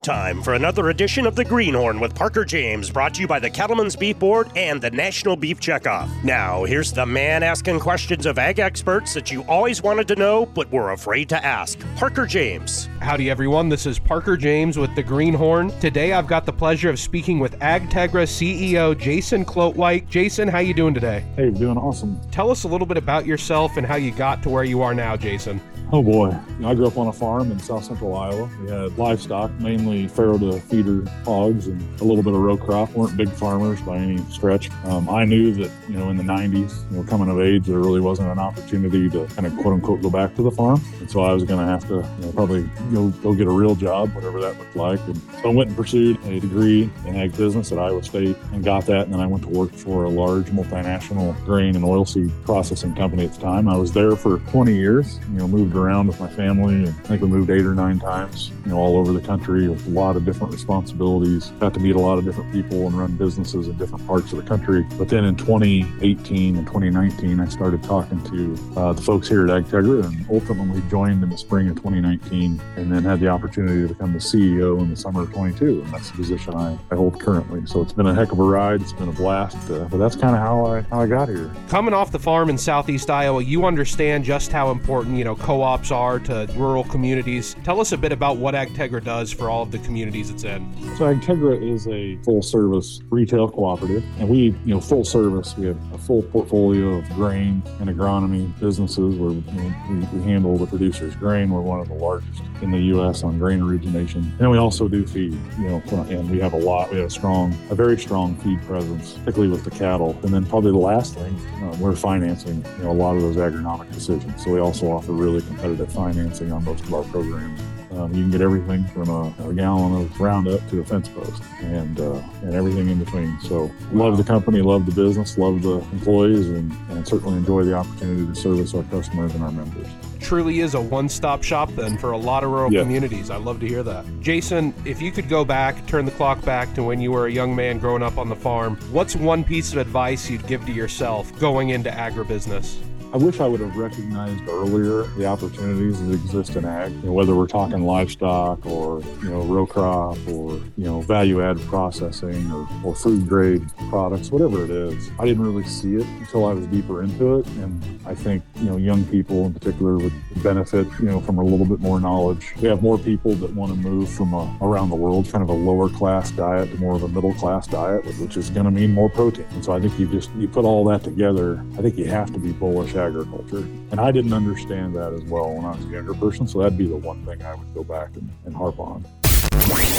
Time for another edition of The Greenhorn with Parker James, brought to you by the Cattlemen's Beef Board and the National Beef Checkoff. Now, here's the man asking questions of ag experts that you always wanted to know but were afraid to ask, Parker James. Howdy, everyone. This is Parker James with The Greenhorn. Today, I've got the pleasure of speaking with AgTegra CEO Jason Klotwijk. Jason, how you doing today? Hey, doing awesome. Tell us a little bit about yourself and how you got to where you are now, Jason. Oh boy, I grew up on a farm in south central Iowa. We had livestock, mainly farrow to feeder hogs and a little bit of row crop. Weren't big farmers by any stretch. I knew that, in the 90s, coming of age, there really wasn't an opportunity to kind of quote unquote go back to the farm. And so I was going to have to probably go get a real job, whatever that looked like. And so I went and pursued a degree in ag business at Iowa State and got that. And then I went to work for a large multinational grain and oilseed processing company at the time. I was there for 20 years, moved around with my family, and I think we moved 8 or 9 times, all over the country with a lot of different responsibilities. Got to meet a lot of different people and run businesses in different parts of the country. But then in 2018 and 2019, I started talking to the folks here at AgTegra, and ultimately joined in the spring of 2019, and then had the opportunity to become the CEO in the summer of 22, and that's the position I hold currently. So it's been a heck of a ride. It's been a blast, but that's kind of how I got here. Coming off the farm in southeast Iowa, you understand just how important, co-ops are to rural communities. Tell us a bit about what AgTegra does for all of the communities it's in. So AgTegra is a full-service retail cooperative, and we, full service. We have a full portfolio of grain and agronomy businesses where we handle the producer's grain. We're one of the largest in the U.S. on grain origination, and we also do feed. And we have a very strong feed presence, particularly with the cattle. And then probably the last thing, we're financing, a lot of those agronomic decisions. So we also offer really competitive financing on most of our programs. You can get everything from a gallon of Roundup to a fence post and everything in between. So love the company, love the business, love the employees, and certainly enjoy the opportunity to service our customers and our members. Truly is a one-stop shop then for a lot of rural communities. I love to hear that. Jason, if you could go back, turn the clock back to when you were a young man growing up on the farm, what's one piece of advice you'd give to yourself going into agribusiness? I wish I would have recognized earlier the opportunities that exist in ag, whether we're talking livestock or, row crop or, value-added processing or food grade products, whatever it is. I didn't really see it until I was deeper into it. And I think, young people in particular would benefit, from a little bit more knowledge. We have more people that want to move from around the world, kind of a lower class diet to more of a middle class diet, which is going to mean more protein. And so I think you put all that together, I think you have to be bullish agriculture. And I didn't understand that as well when I was a younger person, so that'd be the one thing I would go back and harp on.